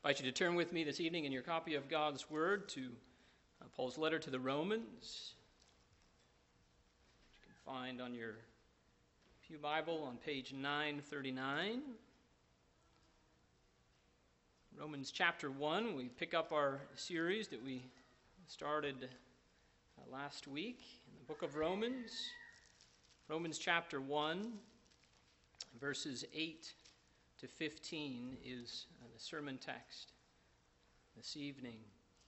I invite you to turn with me this evening in your copy of God's Word to Paul's letter to the Romans, which you can find on your Pew Bible on page 939. Romans chapter 1, we pick up our series that we started last week in the book of Romans. Romans chapter 1, verses 8 to 15 is the sermon text this evening.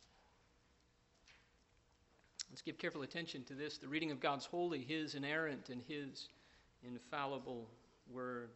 Let's give careful attention to this, the reading of God's holy, His inerrant, and His infallible word.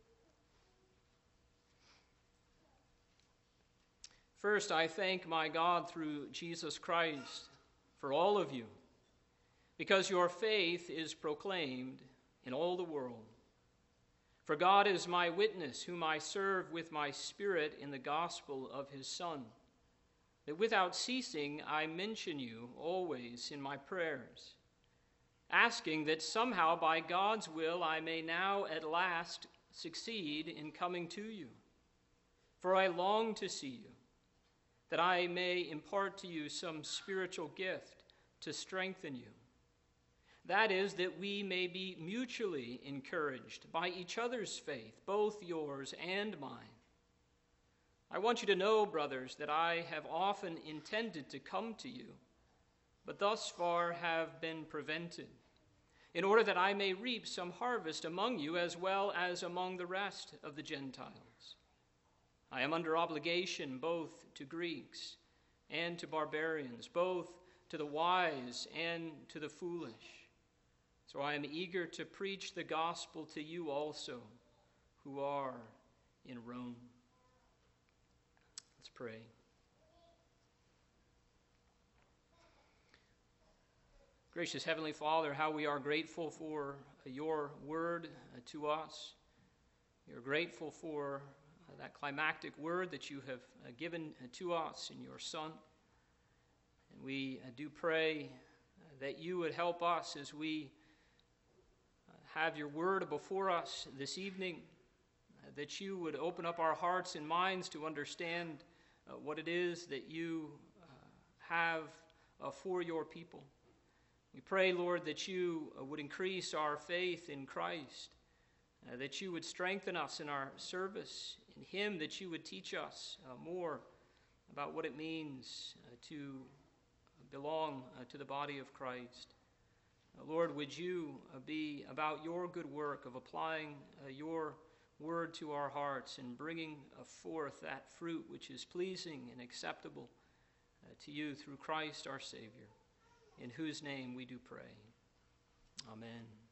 First, I thank my God through Jesus Christ for all of you, because your faith is proclaimed in all the world. For God is my witness, whom I serve with my spirit in the gospel of his Son, that without ceasing I mention you always in my prayers, asking that somehow by God's will I may now at last succeed in coming to you. For I long to see you, that I may impart to you some spiritual gift to strengthen you. That is, that we may be mutually encouraged by each other's faith, both yours and mine. I want you to know, brothers, that I have often intended to come to you, but thus far have been prevented, in order that I may reap some harvest among you as well as among the rest of the Gentiles. I am under obligation both to Greeks and to barbarians, both to the wise and to the foolish. So I am eager to preach the gospel to you also, who are in Rome. Let's pray. Gracious Heavenly Father, how we are grateful for your word to us. We are grateful for that climactic word that you have given to us in your Son. And we do pray that you would help us as we have your word before us this evening, that you would open up our hearts and minds to understand what it is that you have for your people. We pray, Lord, that you would increase our faith in Christ, that you would strengthen us in our service in him, that you would teach us more about what it means to belong to the body of Christ. Lord, would you be about your good work of applying your word to our hearts and bringing forth that fruit which is pleasing and acceptable to you through Christ our Savior, in whose name we do pray. Amen.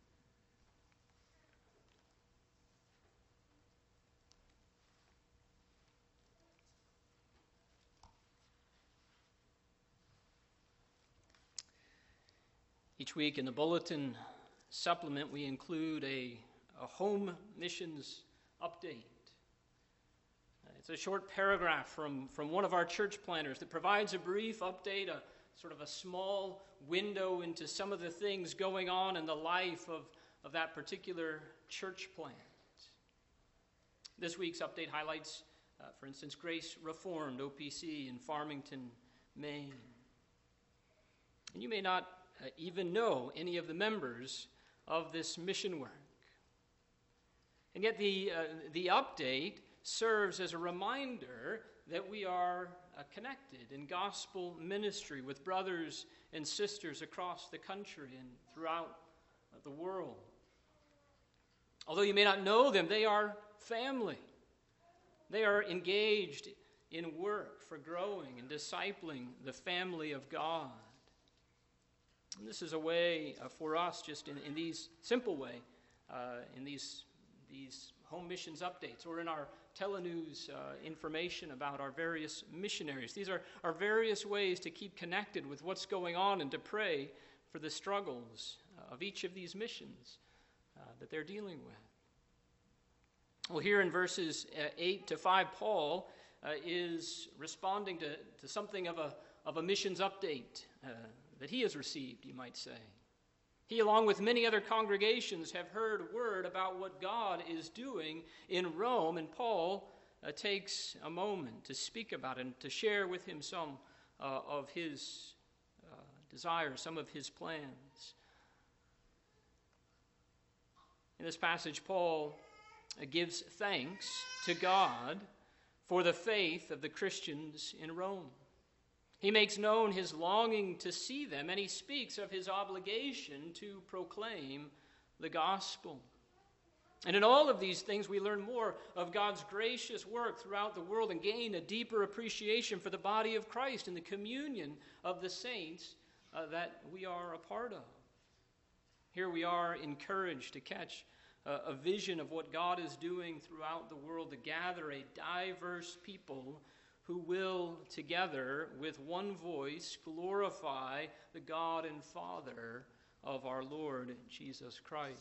Each week in the bulletin supplement, we include a home missions update. It's a short paragraph from one of our church planners that provides a brief update, a sort of a small window into some of the things going on in the life of that particular church plant. This week's update highlights, for instance, Grace Reformed OPC in Farmington, Maine. And you may not even know any of the members of this mission work. And yet the update serves as a reminder that we are connected in gospel ministry with brothers and sisters across the country and throughout the world. Although you may not know them, they are family. They are engaged in work for growing and discipling the family of God. And this is a way for us, just in these simple way, in these home missions updates, or in our telenews information about our various missionaries. These are various ways to keep connected with what's going on and to pray for the struggles of each of these missions that they're dealing with. Well, here in verses 8 to 5, Paul is responding to something of a missions update that he has received, you might say. He, along with many other congregations, have heard word about what God is doing in Rome, and Paul takes a moment to speak about it and to share with him some of his desires, some of his plans. In this passage, Paul gives thanks to God for the faith of the Christians in Rome. He makes known his longing to see them, and he speaks of his obligation to proclaim the gospel. And in all of these things, we learn more of God's gracious work throughout the world and gain a deeper appreciation for the body of Christ and the communion of the saints that we are a part of. Here we are encouraged to catch a vision of what God is doing throughout the world to gather a diverse people who will together with one voice glorify the God and Father of our Lord Jesus Christ.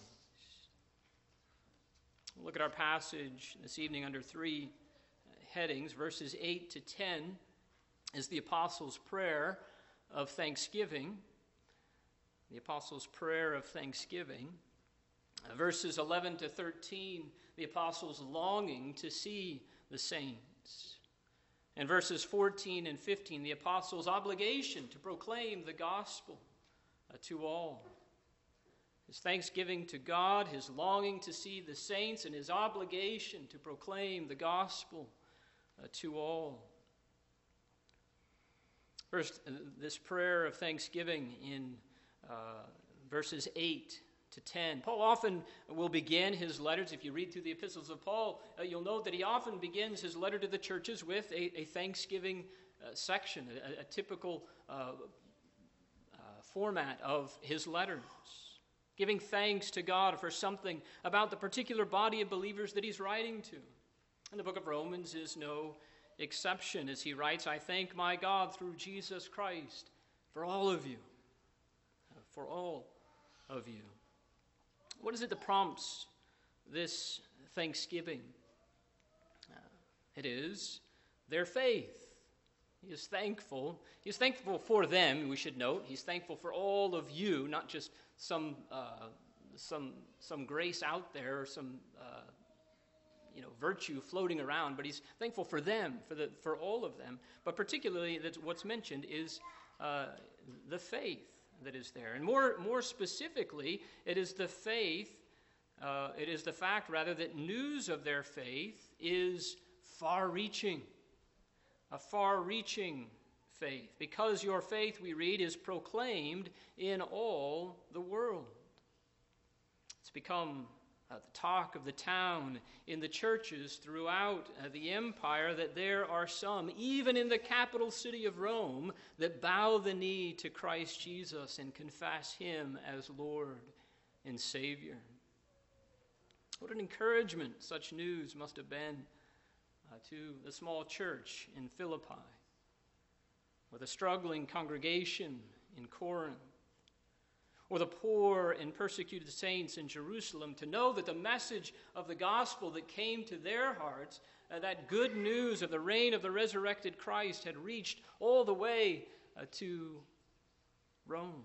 We'll look at our passage this evening under three headings. Verses 8 to 10 is the Apostles' prayer of thanksgiving. The Apostles' prayer of thanksgiving. Verses 11 to 13, the Apostles' longing to see the saints. And verses 14 and 15, the Apostles' obligation to proclaim the gospel to all. His thanksgiving to God, his longing to see the saints, and his obligation to proclaim the gospel to all. First, this prayer of thanksgiving in verses 8 to 10. Paul often will begin his letters. If you read through the epistles of Paul, you'll note that he often begins his letter to the churches with a thanksgiving section, a typical format of his letters. Giving thanks to God for something about the particular body of believers that he's writing to. And the book of Romans is no exception as he writes, I thank my God through Jesus Christ for all of you. For all of you. What is it that prompts this thanksgiving? It is their faith. He is thankful. He is thankful for them, we should note. He's thankful for all of you, not just some grace out there or some virtue floating around, but he's thankful for them, for all of them. But particularly, what's mentioned is the faith that is there. And more specifically, it is the faith, it is the fact, rather, that news of their faith is far-reaching, a far-reaching faith. Because your faith, we read, is proclaimed in all the world. It's become the talk of the town in the churches throughout the empire that there are some, even in the capital city of Rome, that bow the knee to Christ Jesus and confess him as Lord and Savior. What an encouragement such news must have been to the small church in Philippi, or the struggling congregation in Corinth, or the poor and persecuted saints in Jerusalem, to know that the message of the gospel that came to their hearts, that good news of the reign of the resurrected Christ, had reached all the way to Rome.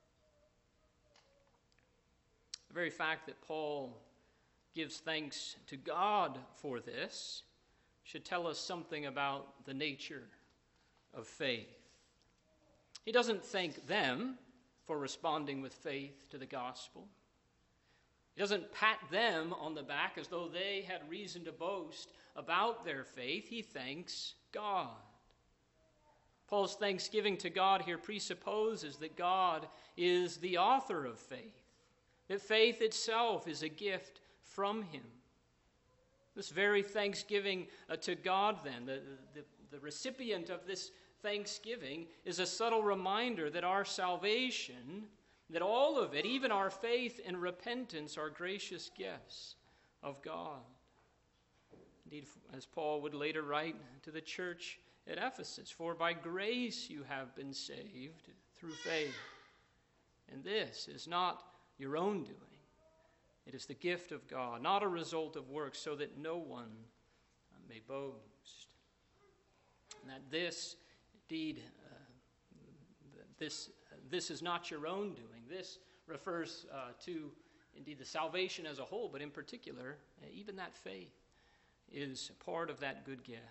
The very fact that Paul gives thanks to God for this should tell us something about the nature of faith. He doesn't thank them for responding with faith to the gospel. He doesn't pat them on the back as though they had reason to boast about their faith. He thanks God. Paul's thanksgiving to God here presupposes that God is the author of faith, that faith itself is a gift from him. This very thanksgiving to God, then, the recipient of this thanksgiving, is a subtle reminder that our salvation, that all of it, even our faith and repentance, are gracious gifts of God. Indeed, as Paul would later write to the church at Ephesus, for by grace you have been saved through faith. And this is not your own doing. It is the gift of God, not a result of works, so that no one may boast. And that this, indeed, this is not your own doing. This refers to, indeed, the salvation as a whole, but in particular, even that faith. is part of that good gift.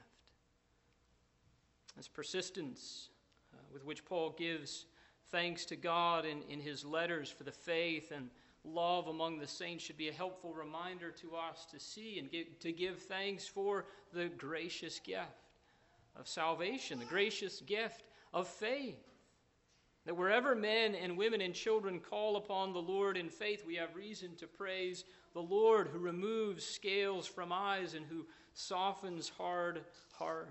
This persistence with which Paul gives thanks to God in his letters for the faith and love among the saints should be a helpful reminder to us to see and to give thanks for the gracious gift of salvation, the gracious gift of faith. That wherever men and women and children call upon the Lord in faith, we have reason to praise the Lord who removes scales from eyes and who softens hard hearts.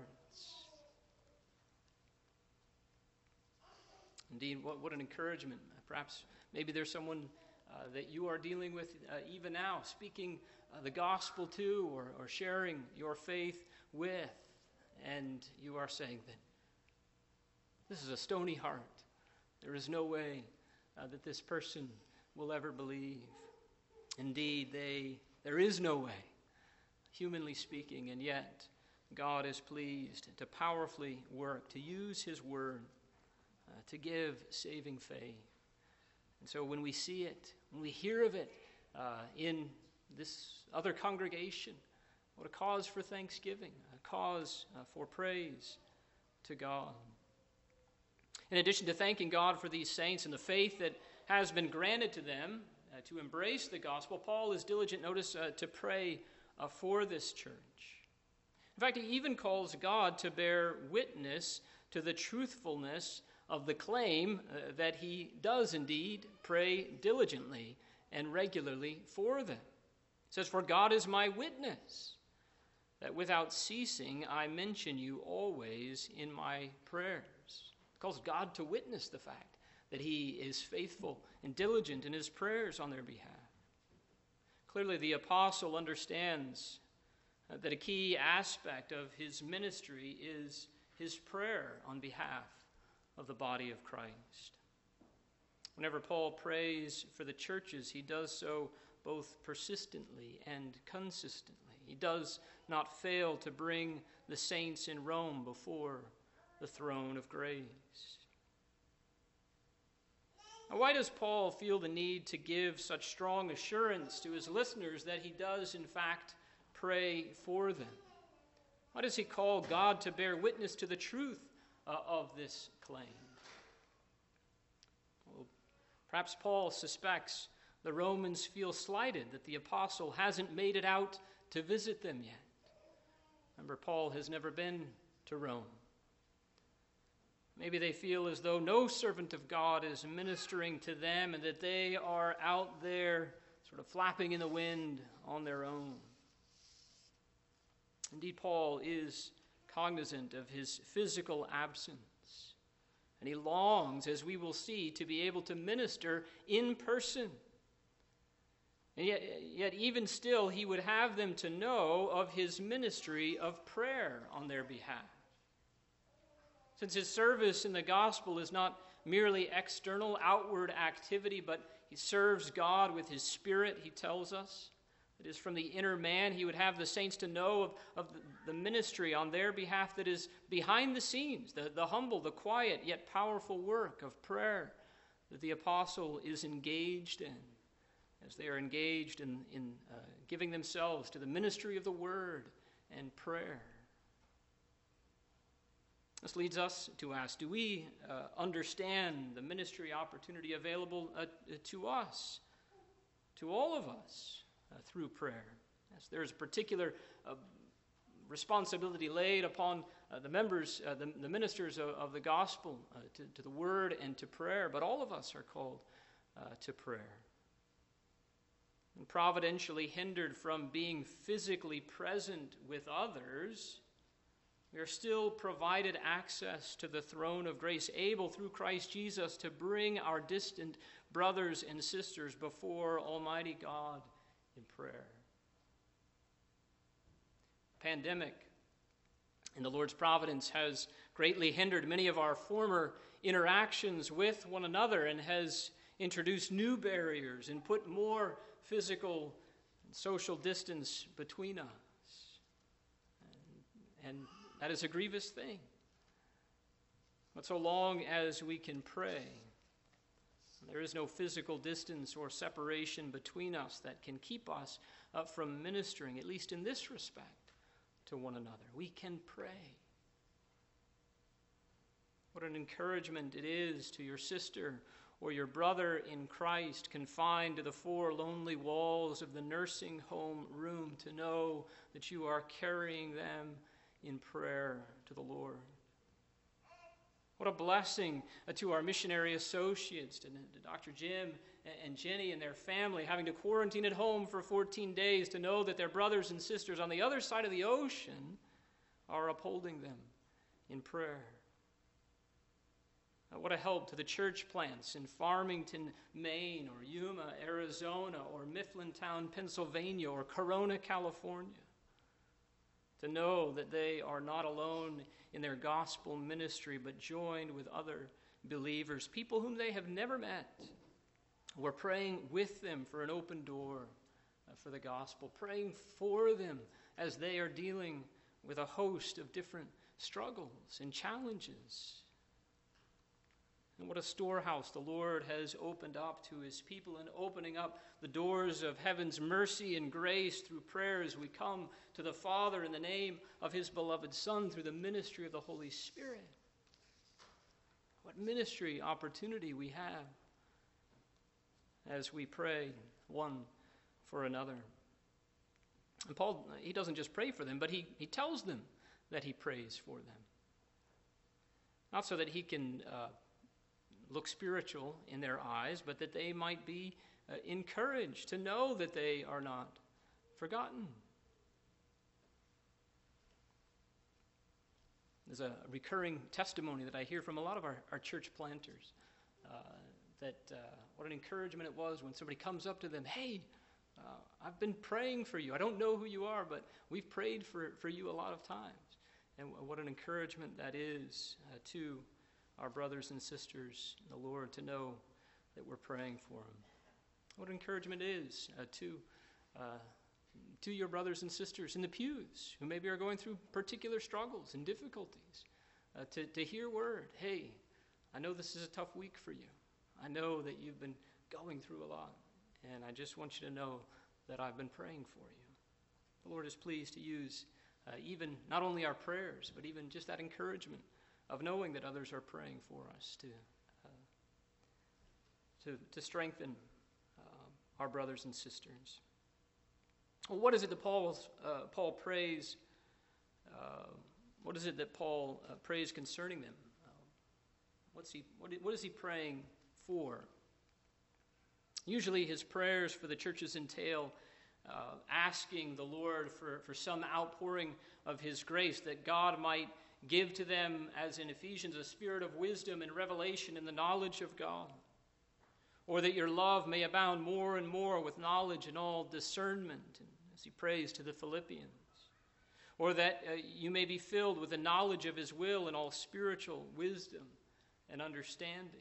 Indeed, what an encouragement. Perhaps maybe there's someone that you are dealing with even now, speaking the gospel to or sharing your faith with, and you are saying that this is a stony heart. There is no way that this person will ever believe. Indeed, there is no way, humanly speaking, and yet God is pleased to powerfully work, to use his word, to give saving faith. And so when we see it, when we hear of it in this other congregation, what a cause for thanksgiving, a cause for praise to God. In addition to thanking God for these saints and the faith that has been granted to them to embrace the gospel, Paul is diligent, notice, to pray for this church. In fact, he even calls God to bear witness to the truthfulness of the claim that he does indeed pray diligently and regularly for them. He says, "For God is my witness, that without ceasing I mention you always in my prayers." He calls God to witness the fact that he is faithful and diligent in his prayers on their behalf. Clearly, the apostle understands that a key aspect of his ministry is his prayer on behalf of the body of Christ. Whenever Paul prays for the churches, he does so both persistently and consistently. He does not fail to bring the saints in Rome before the throne of grace. Now, why does Paul feel the need to give such strong assurance to his listeners that he does, in fact, pray for them? Why does he call God to bear witness to the truth of this claim? Well, perhaps Paul suspects the Romans feel slighted that the apostle hasn't made it out to visit them yet. Remember, Paul has never been to Rome. Maybe they feel as though no servant of God is ministering to them and that they are out there sort of flapping in the wind on their own. Indeed, Paul is cognizant of his physical absence, and he longs, as we will see, to be able to minister in person. And yet even still, he would have them to know of his ministry of prayer on their behalf. Since his service in the gospel is not merely external, outward activity, but he serves God with his spirit, he tells us. It is from the inner man he would have the saints to know of the ministry on their behalf that is behind the scenes, the humble, the quiet, yet powerful work of prayer that the apostle is engaged in, as they are engaged in giving themselves to the ministry of the word and prayer. This leads us to ask, do we understand the ministry opportunity available to us, to all of us, through prayer? Yes, there is a particular responsibility laid upon the members, the ministers of the gospel, to the word and to prayer, but all of us are called to prayer. And providentially hindered from being physically present with others, we are still provided access to the throne of grace, able through Christ Jesus to bring our distant brothers and sisters before Almighty God in prayer. Pandemic in the Lord's providence has greatly hindered many of our former interactions with one another and has introduced new barriers and put more physical and social distance between us. And that is a grievous thing. But so long as we can pray, there is no physical distance or separation between us that can keep us from ministering, at least in this respect, to one another. We can pray. What an encouragement it is to your sister or your brother in Christ confined to the four lonely walls of the nursing home room to know that you are carrying them in prayer to the Lord. What a blessing to our missionary associates, to Dr. Jim and Jenny and their family, having to quarantine at home for 14 days to know that their brothers and sisters on the other side of the ocean are upholding them in prayer. What a help to the church plants in Farmington, Maine, or Yuma, Arizona, or Mifflintown, Pennsylvania, or Corona, California, to know that they are not alone in their gospel ministry, but joined with other believers, people whom they have never met. We're praying with them for an open door for the gospel, praying for them as they are dealing with a host of different struggles and challenges. And what a storehouse the Lord has opened up to his people, and opening up the doors of heaven's mercy and grace through prayer as we come to the Father in the name of his beloved Son through the ministry of the Holy Spirit. What ministry opportunity we have as we pray one for another. And Paul, he doesn't just pray for them, but he tells them that he prays for them. Not so that he can look spiritual in their eyes, but that they might be encouraged to know that they are not forgotten. There's a recurring testimony that I hear from a lot of our church planters, what an encouragement it was when somebody comes up to them, hey, I've been praying for you. I don't know who you are, but we've prayed for you a lot of times. And what an encouragement that is to our brothers and sisters in the Lord to know that we're praying for them. What encouragement it is to your brothers and sisters in the pews who maybe are going through particular struggles and difficulties to hear word, hey, I know this is a tough week for you. I know that you've been going through a lot, and I just want you to know that I've been praying for you. The Lord is pleased to use even not only our prayers, but even just that encouragement of knowing that others are praying for us to strengthen our brothers and sisters. Well, what is it that Paul prays? What is it that Paul prays concerning them? What is he praying for? Usually his prayers for the churches entail asking the Lord for some outpouring of his grace, that God might give to them, as in Ephesians, a spirit of wisdom and revelation in the knowledge of God. Or that your love may abound more and more with knowledge and all discernment, as he prays to the Philippians. Or that you may be filled with the knowledge of his will and all spiritual wisdom and understanding.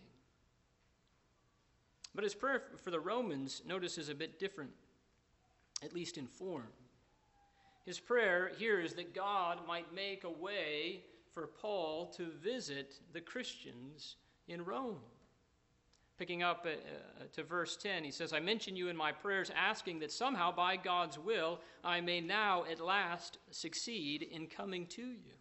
But his prayer for the Romans, notice, is a bit different, at least in form. His prayer here is that God might make a way for Paul to visit the Christians in Rome. Picking up to verse 10, he says, I mention you in my prayers, asking that somehow by God's will I may now at last succeed in coming to you.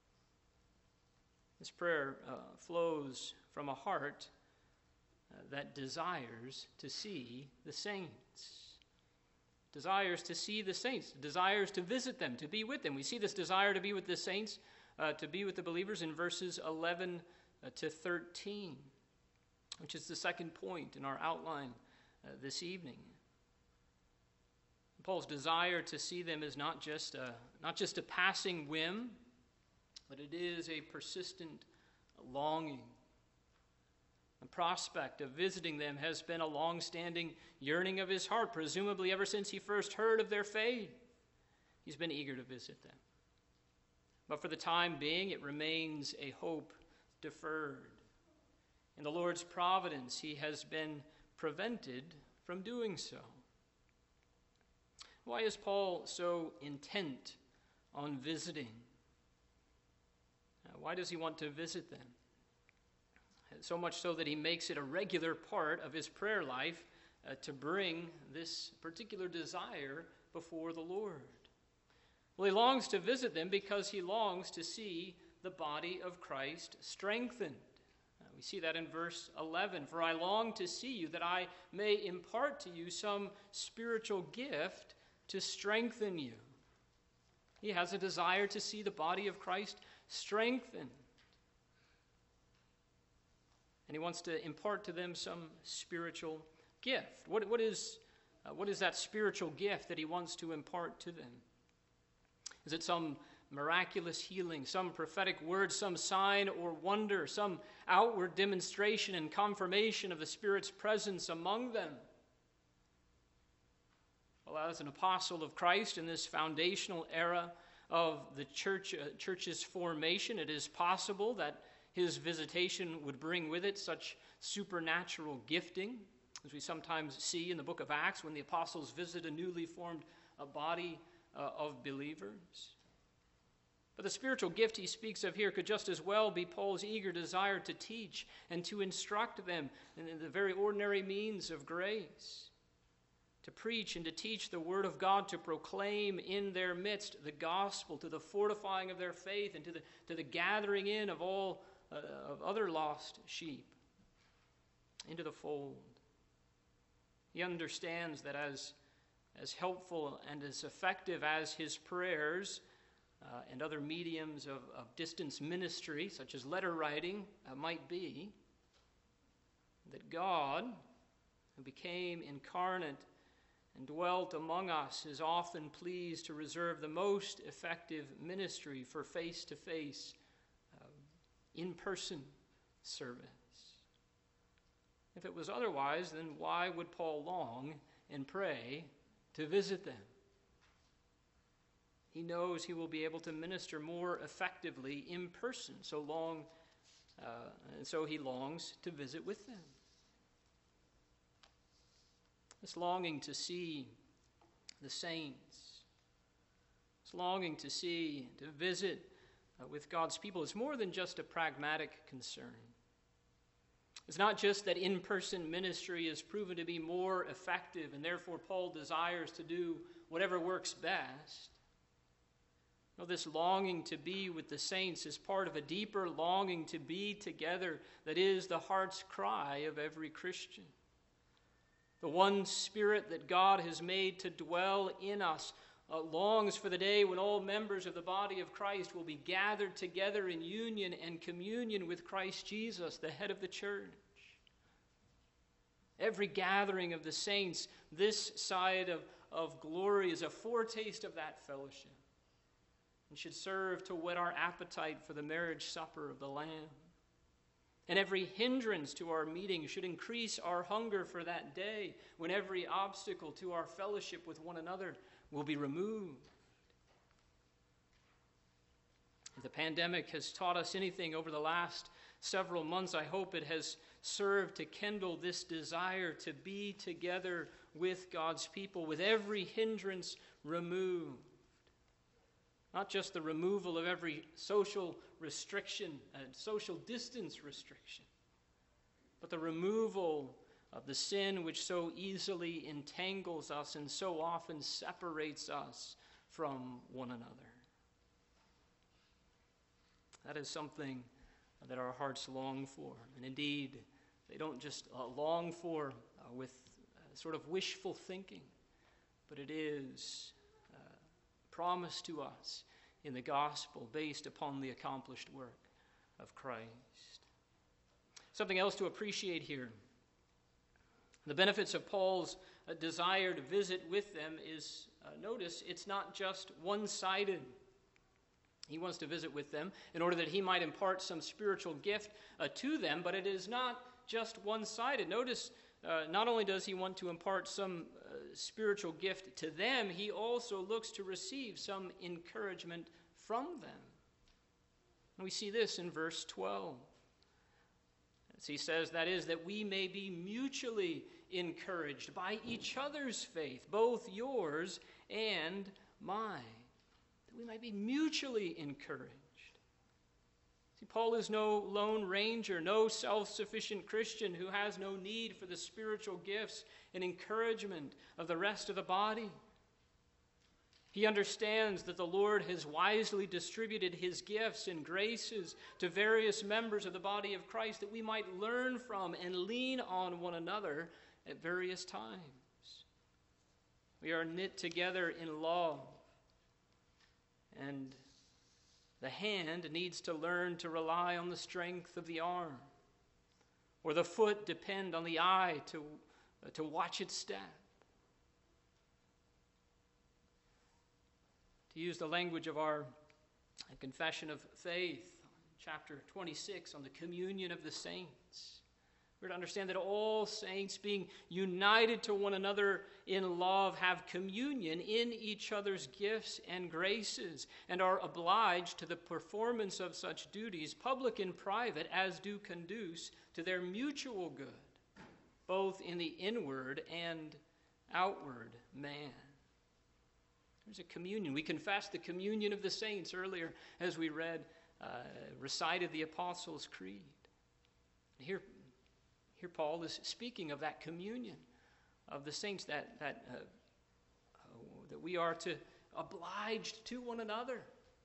This prayer flows from a heart that desires to see the saints. Desires to see the saints, desires to visit them, to be with them. We see this desire to be with the saints, to be with the believers in verses 11 to 13, which is the second point in our outline this evening. Paul's desire to see them is not just a passing whim, but it is a persistent longing. The prospect of visiting them has been a long-standing yearning of his heart, presumably ever since he first heard of their faith. He's been eager to visit them. But for the time being, it remains a hope deferred. In the Lord's providence, he has been prevented from doing so. Why is Paul so intent on visiting? Why does he want to visit them? So much so that he makes it a regular part of his prayer life to bring this particular desire before the Lord. Well, he longs to visit them because he longs to see the body of Christ strengthened. We see that in verse 11. For I long to see you, that I may impart to you some spiritual gift to strengthen you. He has a desire to see the body of Christ strengthened. And he wants to impart to them some spiritual gift. What is that spiritual gift that he wants to impart to them? Is it some miraculous healing, some prophetic word, some sign or wonder, some outward demonstration and confirmation of the Spirit's presence among them? Well, as an apostle of Christ in this foundational era of the church's formation, it is possible that his visitation would bring with it such supernatural gifting, as we sometimes see in the book of Acts when the apostles visit a newly formed body of believers. But the spiritual gift he speaks of here could just as well be Paul's eager desire to teach and to instruct them in the very ordinary means of grace, to preach and to teach the word of God, to proclaim in their midst the gospel, to the fortifying of their faith, and to the gathering in of all of other lost sheep into the fold. He understands that as helpful and as effective as his prayers and other mediums of distance ministry, such as letter writing, might be, that God, who became incarnate and dwelt among us, is often pleased to reserve the most effective ministry for face-to-face, in-person service. If it was otherwise, then why would Paul long and pray to visit them? He knows he will be able to minister more effectively in person, and so he longs to visit with them. This longing to see the saints, this longing to visit with God's people is more than just a pragmatic concern. It's not just that in-person ministry is proven to be more effective and therefore Paul desires to do whatever works best. No, this longing to be with the saints is part of a deeper longing to be together that is the heart's cry of every Christian. The one Spirit that God has made to dwell in us longs for the day when all members of the body of Christ will be gathered together in union and communion with Christ Jesus, the head of the church. Every gathering of the saints this side of glory is a foretaste of that fellowship and should serve to whet our appetite for the marriage supper of the Lamb. And every hindrance to our meeting should increase our hunger for that day when every obstacle to our fellowship with one another will be removed. If the pandemic has taught us anything over the last several months, I hope it has served to kindle this desire to be together with God's people, with every hindrance removed. Not just the removal of every social restriction and social distance restriction, but the removal of the sin which so easily entangles us and so often separates us from one another. That is something that our hearts long for. And indeed, they don't just long for with sort of wishful thinking, but it is promised to us in the gospel based upon the accomplished work of Christ. Something else to appreciate here. The benefits of Paul's desire to visit with them is, notice, it's not just one-sided. He wants to visit with them in order that he might impart some spiritual gift to them, but it is not just one-sided. Notice, not only does he want to impart some spiritual gift to them, he also looks to receive some encouragement from them. And we see this in verse 12. As he says, that is, that we may be mutually encouraged by each other's faith, both yours and mine. That we might be mutually encouraged. See, Paul is no lone ranger, no self-sufficient Christian who has no need for the spiritual gifts and encouragement of the rest of the body. He understands that the Lord has wisely distributed his gifts and graces to various members of the body of Christ that we might learn from and lean on one another at various times. We are knit together in love, and the hand needs to learn to rely on the strength of the arm, or the foot depend on the eye to watch its step. To use the language of our Confession of Faith, chapter 26, on the communion of the saints, we're to understand that all saints, being united to one another in love, have communion in each other's gifts and graces, and are obliged to the performance of such duties, public and private, as do conduce to their mutual good, both in the inward and outward man. There's a communion. We confessed the communion of the saints earlier as we recited the Apostles' Creed. Here Paul is speaking of that communion of the saints, that we are to obliged to one another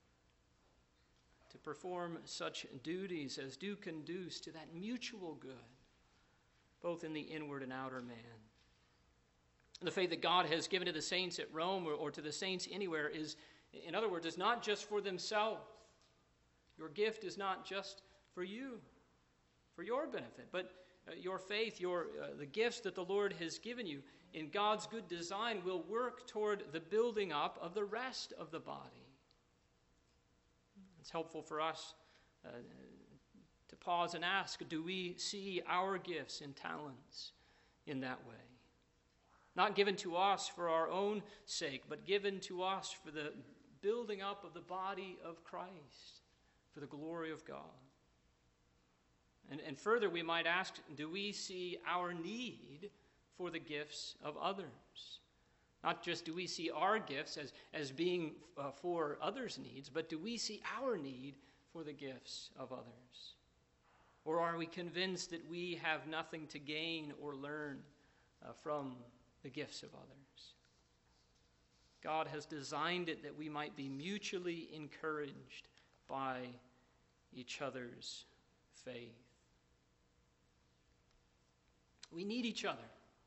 to perform such duties as do conduce to that mutual good, both in the inward and outer man. The faith that God has given to the saints at Rome or to the saints anywhere is, in other words, is not just for themselves. Your gift is not just for you, for your benefit, but your faith, the gifts that the Lord has given you in God's good design will work toward the building up of the rest of the body. It's helpful for us to pause and ask, do we see our gifts and talents in that way? Not given to us for our own sake, but given to us for the building up of the body of Christ, for the glory of God. And further, we might ask, do we see our need for the gifts of others? Not just do we see our gifts as being for others' needs, but do we see our need for the gifts of others? Or are we convinced that we have nothing to gain or learn from the gifts of others? God has designed it that we might be mutually encouraged by each other's faith. We need each other.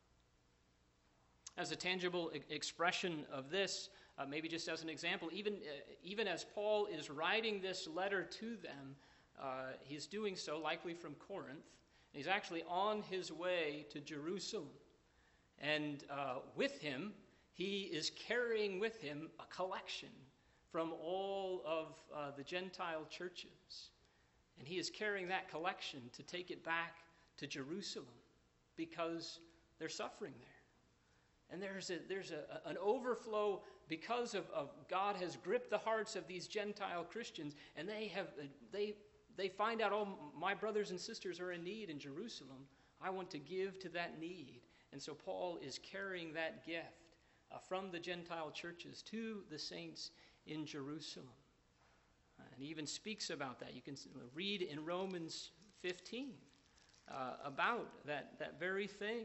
As a tangible expression of this, maybe just as an example, even as Paul is writing this letter to them, he's doing so likely from Corinth. He's actually on his way to Jerusalem. And with him, he is carrying with him a collection from all of the Gentile churches. And he is carrying that collection to take it back to Jerusalem because they're suffering there. And there's an overflow because of God has gripped the hearts of these Gentile Christians, and they find out, oh, my brothers and sisters are in need in Jerusalem. I want to give to that need. And so Paul is carrying that gift from the Gentile churches to the saints in Jerusalem. And he even speaks about that. You can read in Romans 15 about that very thing.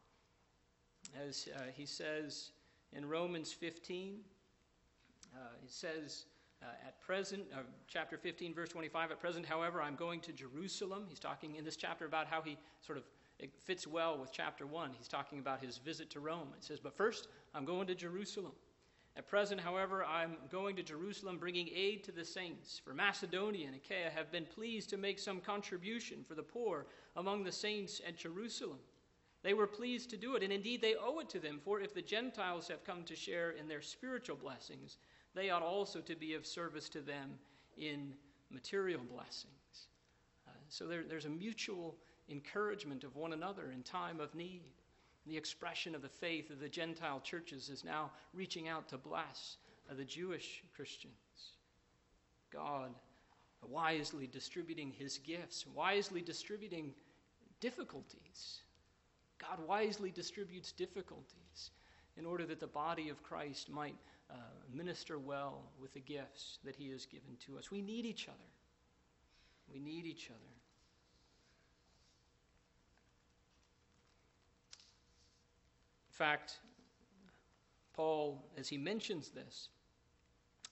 As he says in Romans 15, he says, at present, chapter 15, verse 25, at present, however, I'm going to Jerusalem. He's talking in this chapter about how he it fits well with chapter 1. He's talking about his visit to Rome. It says, but first, I'm going to Jerusalem. At present, however, I'm going to Jerusalem bringing aid to the saints. For Macedonia and Achaia have been pleased to make some contribution for the poor among the saints at Jerusalem. They were pleased to do it, and indeed they owe it to them, for if the Gentiles have come to share in their spiritual blessings, they ought also to be of service to them in material blessings. So there's a mutual encouragement of one another in time of need. The expression of the faith of the Gentile churches is now reaching out to bless the Jewish Christians. God wisely distributing his gifts, wisely distributing difficulties. God wisely distributes difficulties in order that the body of Christ might minister well with the gifts that he has given to us. We need each other. We need each other. In fact, Paul, as he mentions this,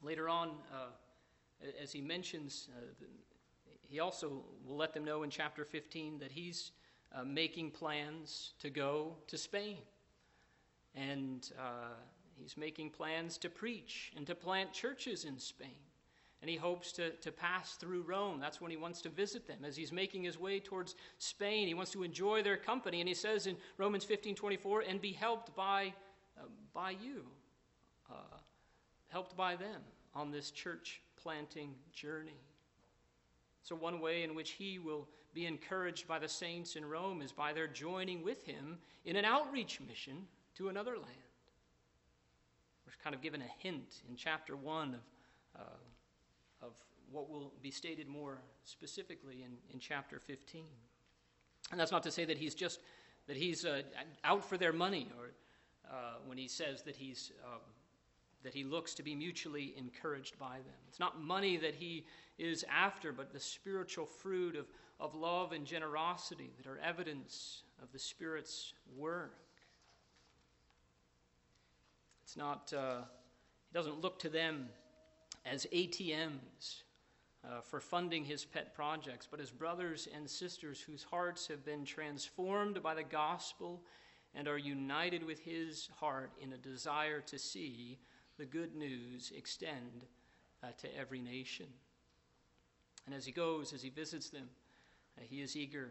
Later on, as he mentions, he also will let them know in chapter 15 that he's making plans to go to Spain. And he's making plans to preach and to plant churches in Spain. And he hopes to pass through Rome. That's when he wants to visit them. As he's making his way towards Spain, he wants to enjoy their company. And he says in Romans 15:24, and be helped by you, helped by them on this church planting journey. So one way in which he will be encouraged by the saints in Rome is by their joining with him in an outreach mission to another land. We're kind of given a hint in chapter 1 of what will be stated more specifically in chapter 15. And that's not to say that he's out for their money, or when he says that he looks to be mutually encouraged by them. It's not money that he is after, but the spiritual fruit of love and generosity that are evidence of the Spirit's work. It's not, he doesn't look to them as ATMs for funding his pet projects, but as brothers and sisters whose hearts have been transformed by the gospel and are united with his heart in a desire to see the good news extend to every nation. And as he goes, as he visits them, he is eager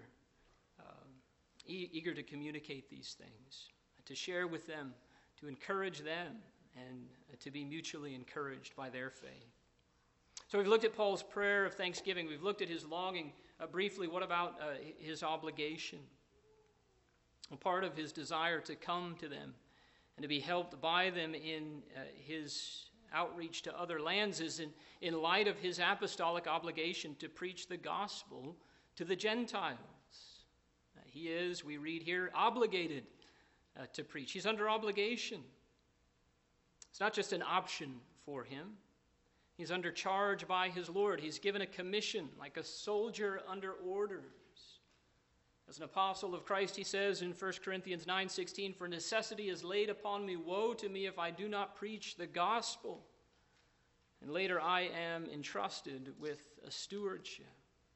to communicate these things, to share with them, to encourage them, and to be mutually encouraged by their faith. So we've looked at Paul's prayer of thanksgiving. We've looked at his longing briefly. What about his obligation? Well, part of his desire to come to them and to be helped by them in his outreach to other lands is in light of his apostolic obligation to preach the gospel to the Gentiles. He is, we read here, obligated to preach. He's under obligation. It's not just an option for him. He's under charge by his Lord. He's given a commission like a soldier under orders. As an apostle of Christ, he says in 1 Corinthians 9:16, for necessity is laid upon me, woe to me if I do not preach the gospel. And later I am entrusted with a stewardship.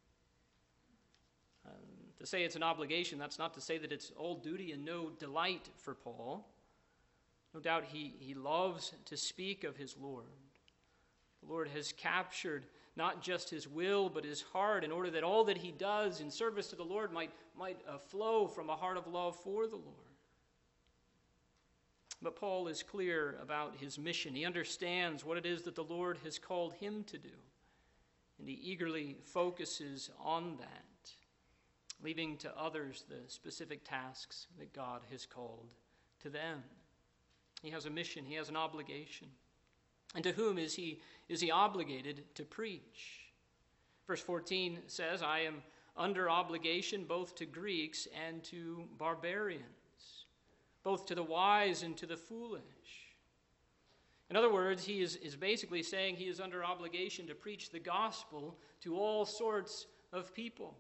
To say it's an obligation, that's not to say that it's all duty and no delight for Paul. No doubt he loves to speak of his Lord. The Lord has captured not just his will, but his heart, in order that all that he does in service to the Lord might flow from a heart of love for the Lord. But Paul is clear about his mission. He understands what it is that the Lord has called him to do, and he eagerly focuses on that, leaving to others the specific tasks that God has called to them. He has a mission, he has an obligation. And to whom is he obligated to preach? Verse 14 says, I am under obligation both to Greeks and to barbarians, both to the wise and to the foolish. In other words, he is basically saying he is under obligation to preach the gospel to all sorts of people.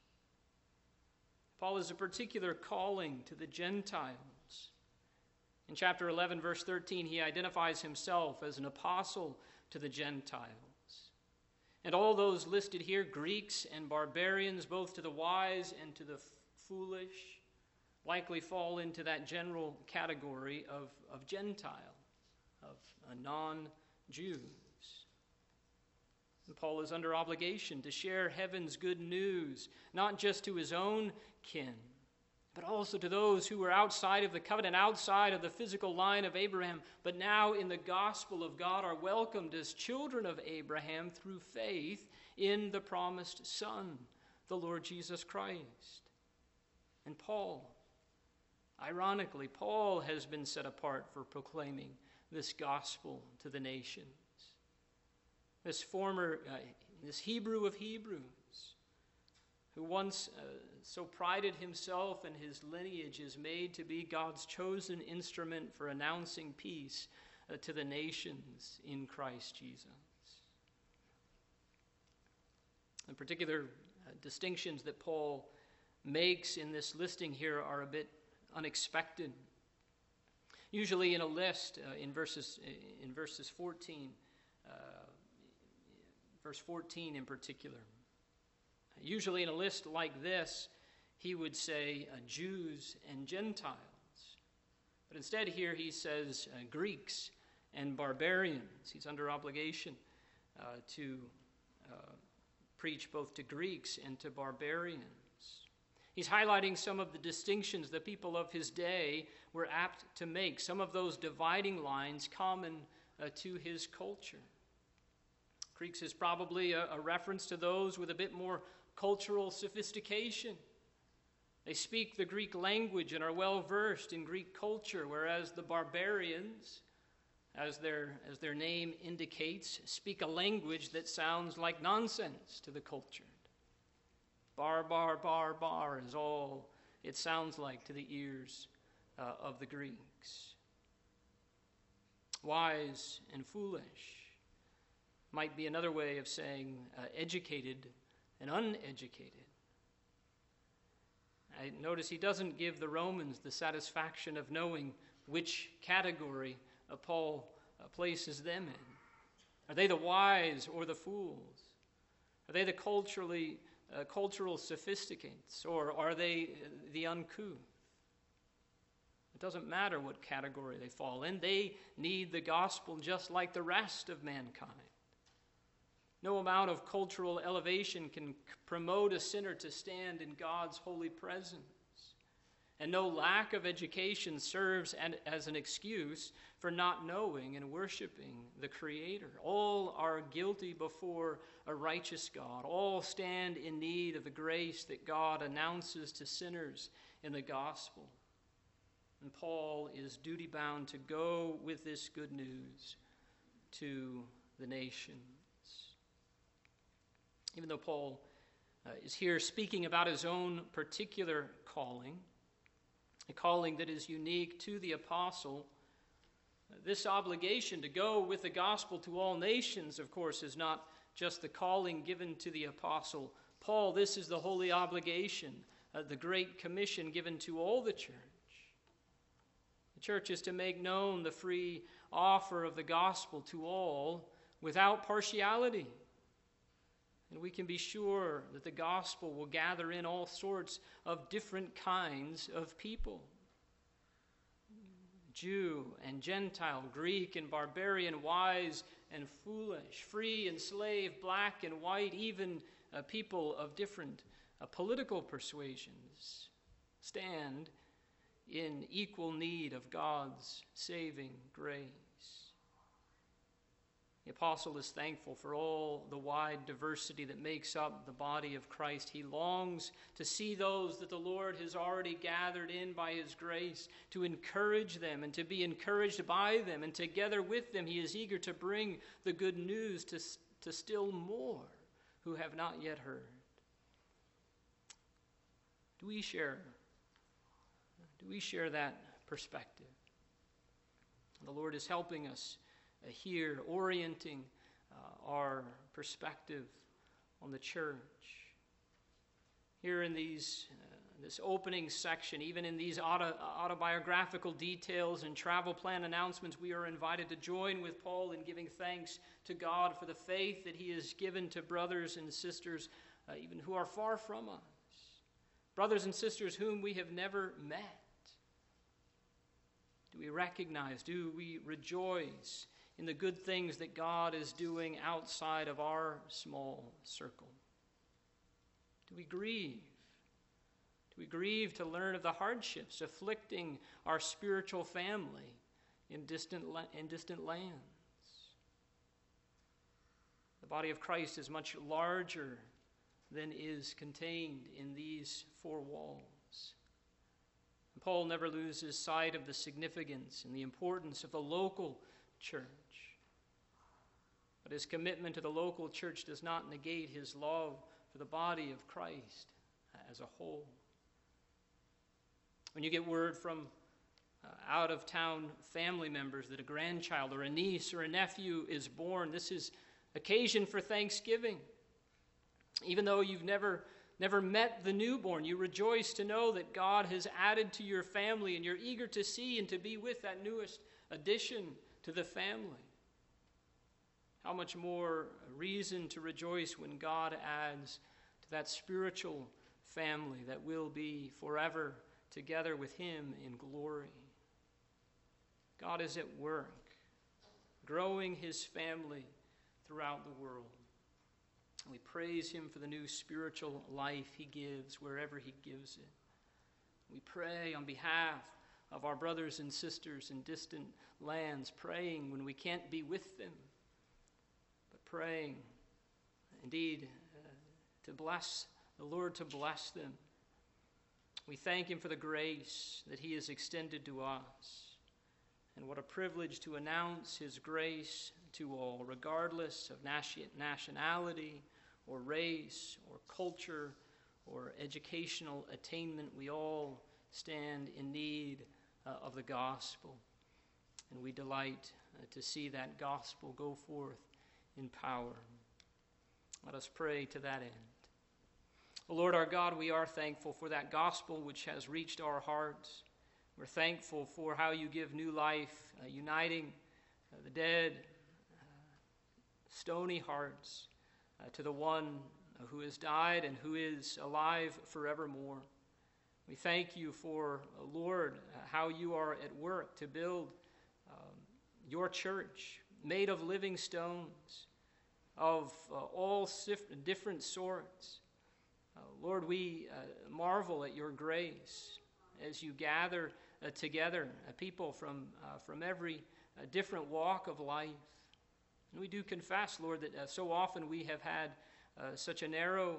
Paul has a particular calling to the Gentiles. In chapter 11, verse 13, he identifies himself as an apostle to the Gentiles. And all those listed here, Greeks and barbarians, both to the wise and to the foolish, likely fall into that general category of Gentile, of non-Jews. And Paul is under obligation to share heaven's good news, not just to his own kin, but also to those who were outside of the covenant, outside of the physical line of Abraham, but now in the gospel of God are welcomed as children of Abraham through faith in the promised Son, the Lord Jesus Christ. And Paul, ironically, Paul has been set apart for proclaiming this gospel to the nations. This Hebrew of Hebrews, who once so prided himself and his lineage, is made to be God's chosen instrument for announcing peace to the nations in Christ Jesus. The particular distinctions that Paul makes in this listing here are a bit unexpected. Usually in a list, in verses 14 verse 14 in particular. Usually in a list like this, he would say Jews and Gentiles. But instead here he says Greeks and barbarians. He's under obligation to preach both to Greeks and to barbarians. He's highlighting some of the distinctions the people of his day were apt to make, some of those dividing lines common to his culture. Greeks is probably a reference to those with a bit more cultural sophistication. They speak the Greek language and are well versed in Greek culture, whereas the barbarians, as their name indicates, speak a language that sounds like nonsense to the cultured. Bar, bar, bar, bar is all it sounds like to the ears of the Greeks. Wise and foolish might be another way of saying educated and uneducated. I notice he doesn't give the Romans the satisfaction of knowing which category Paul places them in. Are they the wise or the fools? Are they the cultural sophisticates, or are they the uncouth? It doesn't matter what category they fall in. They need the gospel just like the rest of mankind. No amount of cultural elevation can promote a sinner to stand in God's holy presence. And no lack of education serves as an excuse for not knowing and worshiping the Creator. All are guilty before a righteous God. All stand in need of the grace that God announces to sinners in the gospel. And Paul is duty-bound to go with this good news to the nations. Even though Paul is here speaking about his own particular calling, a calling that is unique to the apostle, this obligation to go with the gospel to all nations, of course, is not just the calling given to the apostle Paul. This is the holy obligation, the great commission given to all the church. The church is to make known the free offer of the gospel to all without partiality. And we can be sure that the gospel will gather in all sorts of different kinds of people. Jew and Gentile, Greek and barbarian, wise and foolish, free and slave, black and white, even people of different political persuasions stand in equal need of God's saving grace. The apostle is thankful for all the wide diversity that makes up the body of Christ. He longs to see those that the Lord has already gathered in by his grace, to encourage them and to be encouraged by them. And together with them, he is eager to bring the good news to still more who have not yet heard. Do we share that perspective? The Lord is helping us here, orienting our perspective on the church. Here in this opening section, even in these autobiographical details and travel plan announcements, we are invited to join with Paul in giving thanks to God for the faith that he has given to brothers and sisters, even who are far from us. Brothers and sisters whom we have never met. Do we recognize, do we rejoice in the good things that God is doing outside of our small circle? Do we grieve? Do we grieve to learn of the hardships afflicting our spiritual family in distant lands? The body of Christ is much larger than is contained in these four walls. And Paul never loses sight of the significance and the importance of the local church. But his commitment to the local church does not negate his love for the body of Christ as a whole. When you get word from out-of-town family members that a grandchild or a niece or a nephew is born, this is occasion for thanksgiving. Even though you've never met the newborn, you rejoice to know that God has added to your family, and you're eager to see and to be with that newest addition to the family. how much more reason to rejoice when God adds to that spiritual family that will be forever together with him in glory. God is at work, growing his family throughout the world. We praise him for the new spiritual life he gives wherever he gives it. We pray on behalf of our brothers and sisters in distant lands, praying when we can't be with them, but praying indeed to bless the Lord, to bless them. We thank him for the grace that he has extended to us. And what a privilege to announce his grace to all, regardless of nationality or race or culture or educational attainment. We all stand in need of the gospel. And we delight to see that gospel go forth in power. Let us pray to that end. O Lord our God, we are thankful for that gospel which has reached our hearts. We're thankful for how you give new life, uniting the dead, stony hearts to the one who has died and who is alive forevermore. We thank you for, Lord, how you are at work to build your church, made of living stones, of all different sorts. Lord, we marvel at your grace as you gather together people from every different walk of life. And we do confess, Lord, that so often we have had such a narrow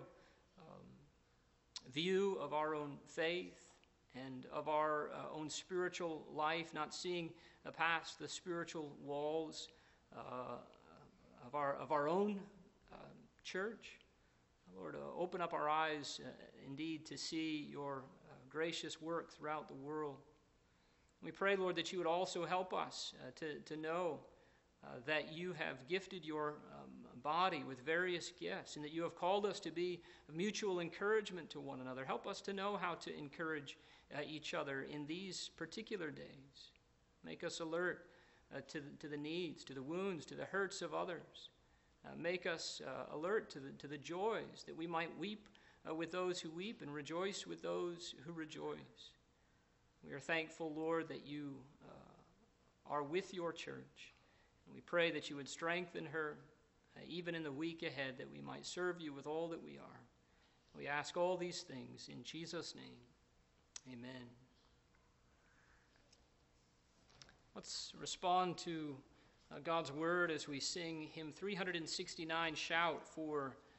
view of our own faith and of our own spiritual life, not seeing past the spiritual walls of our own church. Lord, open up our eyes indeed to see your gracious work throughout the world. We pray, Lord, that you would also help us to know that you have gifted your body with various gifts and that you have called us to be of mutual encouragement to one another. Help us to know how to encourage each other in these particular days. Make us alert to the needs, to the wounds, to the hurts of others. Make us alert to the joys, that we might weep with those who weep and rejoice with those who rejoice. We are thankful, Lord, that you are with your church. And we pray that you would strengthen her even in the week ahead, that we might serve you with all that we are. We ask all these things in Jesus' name. Amen. Let's respond to God's word as we sing hymn 369, Shout, for